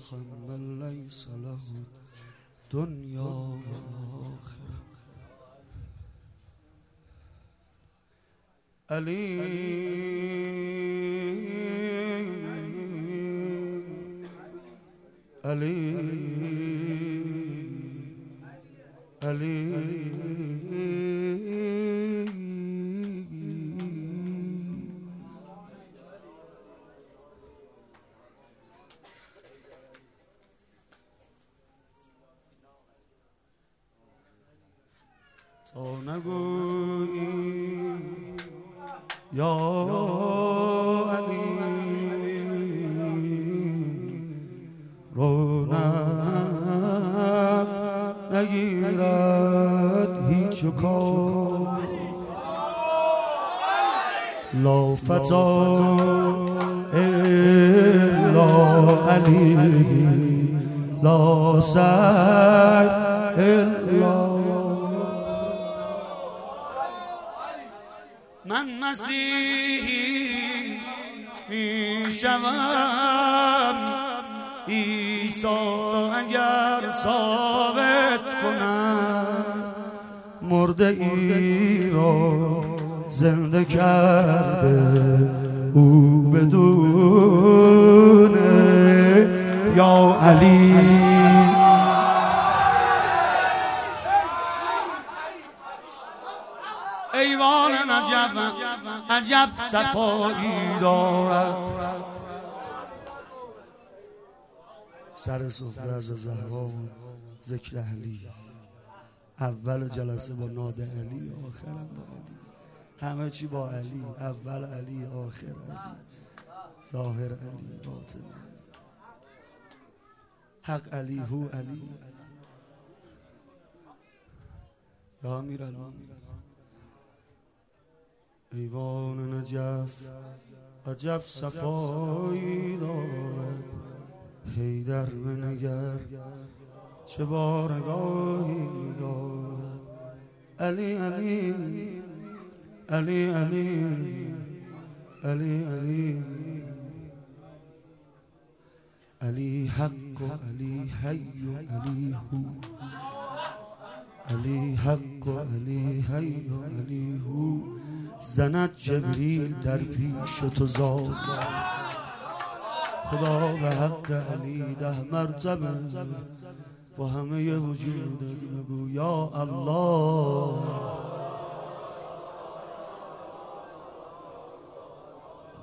برزخا من لیس له دنیا و آخرة. علی علی علی تا نگویی یا علی رونق نگیرد هیچ کار. لا فتا الا علی لا سیف الا. من مسیحی می شوم عیسی اگر ثابت کند مرده ای را زنده کرده او بدون یا علی. ایوان نجف عجب صفایی دارد. سر سفره از زهرا ذکر علی، اول جلسه با ناد علی، آخرم با علی، همه چی با علی، اول علی آخر علی، ظاهر علی باطن حق علی هو علی. یا امیرالمومنین ایوان نجف عجب صفایی دارد. حیدر بنگر چه بارگاهی دارد. علی علی علی علی علی علی علی حق و علی حی و علی هو. علی حق و علی حی و علی هو. زند جبریل در پیش تو زاد خدا به حق علی 10 مرتبه با همه وجودت بگو یا الله.